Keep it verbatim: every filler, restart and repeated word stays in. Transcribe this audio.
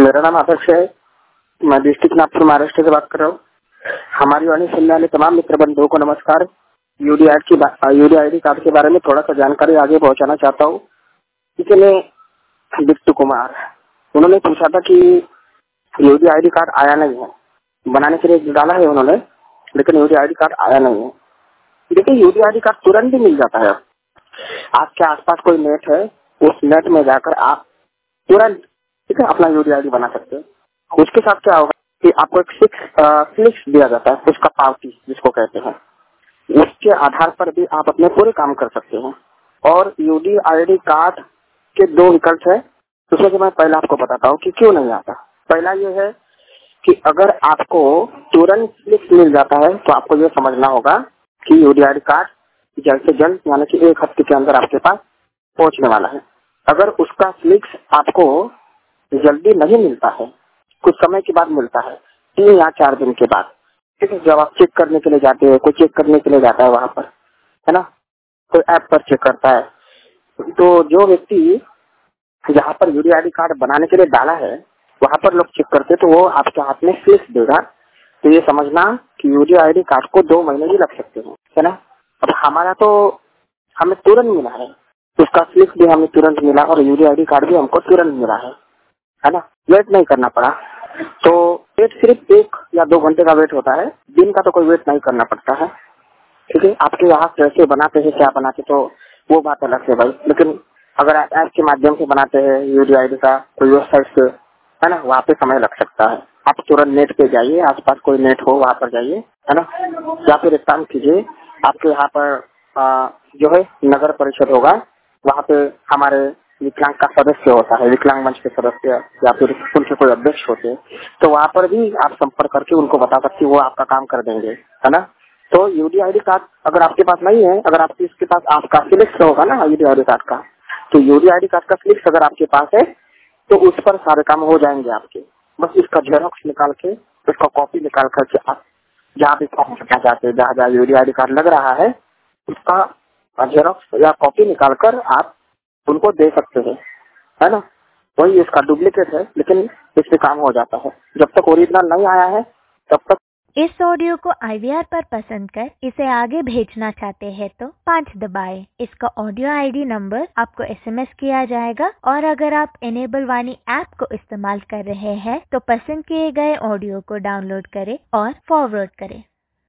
मेरा नाम आदर्श है। मैं डिस्ट्रिक्ट नागपुर महाराष्ट्र से बात कर रहा हूँ। हमारी वाणी सुनने वाले तमाम मित्र बंधुओं को नमस्कार। यूडी आई की यूडी आई डी कार्ड के बारे में थोड़ा सा जानकारी आगे पहुंचाना चाहता हूँ। इसमें बिट्टू कुमार उन्होंने पूछा था कि यूडी आई डी कार्ड आया नहीं है, बनाने के लिए डाला है उन्होंने, लेकिन यूडी आई डी कार्ड आया नहीं है। देखिए, यूडी आई डी कार्ड तुरंत ही मिल जाता है। आपके आसपास कोई नेट है, उस नेट में जाकर आप तुरंत ठीक है अपना यूडी आई डी बना सकते हैं। उसके साथ क्या होगा कि आपको एक सिक्स स्लिप्स दिया जाता है, उसका पावती जिसको कहते हैं। उसके आधार पर भी आप अपने पूरे काम कर सकते हैं। और यूडी आई डी कार्ड के दो विकल्प है, उसमें से मैं पहले आपको बताता हूँ कि क्यों नहीं आता। पहला ये है कि अगर आपको तुरंत स्लिप मिल जाता है तो आपको ये समझना होगा कि यूडी आई डी कार्ड जल्द से जल्द यानी कि एक हफ्ते के अंदर आपके पास पहुंचने वाला है। अगर उसका स्लिप्स आपको जल्दी नहीं मिलता है, कुछ समय के बाद मिलता है, तीन या चार दिन के बाद, ठीक है, जब आप चेक करने के लिए जाते हैं, कोई चेक करने के लिए जाता है वहां पर, है ना, कोई ऐप पर चेक करता है, तो जो व्यक्ति जहाँ पर यूडी आई डी कार्ड बनाने के लिए डाला है वहां पर लोग चेक करते तो वो आपके हाथ में स्लिप देगा। तो ये समझना कि यूडी आई डी कार्ड को दो महीने भी लग सकते हैं, है ना। अब हमारा तो हमें तुरंत मिला है, उसका स्लिप भी हमें तुरंत मिला और यूडी आई डी कार्ड भी हमको तुरंत मिला है, है ना, वेट नहीं करना पड़ा। तो वेट सिर्फ एक या दो घंटे का वेट होता है, दिन का तो कोई वेट नहीं करना पड़ता है, ठीक है। आपके यहाँ कैसे बनाते हैं, क्या बनाते तो वो बात अलग है भाई, लेकिन अगर आप ऐप के माध्यम से बनाते हैं यूडी आई डी का कोई वेबसाइट से, है ना, वहाँ पे समय लग सकता है। आप तुरंत नेट पे जाइए, आसपास कोई नेट हो वहाँ पर जाइए, है ना, या फिर एक काम कीजिए, आपके यहाँ पर आ, जो है नगर परिषद होगा, वहाँ पे हमारे विकलांग का सदस्य होता है, विकलांग मंच के सदस्य या फिर उनके कोई अध्यक्ष होते हैं, तो वहाँ पर भी आप संपर्क करके उनको बता सकते, वो आपका काम कर देंगे, है ना। तो यूडी आई डी कार्ड अगर आपके पास नहीं है, अगर आपके इसके पास आपका स्लिप्स होगा ना यूडी आई डी कार्ड का, तो यूडी आई डी कार्ड का स्लिप्स अगर आपके पास है तो उस पर सारे काम हो जाएंगे आपके। बस इसका जेरोक्स निकाल के, उसका कॉपी निकाल करके आप जहाँ भी फॉर्म भरना चाहते हैं, जहाँ जहाँ यूडी आई डी कार्ड लग रहा है, उसका जेरोक्स या कॉपी निकाल कर आप उनको दे सकते हैं, है ना। वही इसका डुप्लीकेट है, लेकिन इससे काम हो जाता है। जब तक ओरिजिनल नहीं आया है तब तक। इस ऑडियो को आई वी आर पर पसंद कर इसे आगे भेजना चाहते हैं तो पाँच दबाएं। इसका ऑडियो आई डी नंबर आपको एस एम एस किया जाएगा। और अगर आप इनेबल वाणी ऐप को इस्तेमाल कर रहे हैं तो पसंद किए गए ऑडियो को डाउनलोड करें और फॉरवर्ड करें।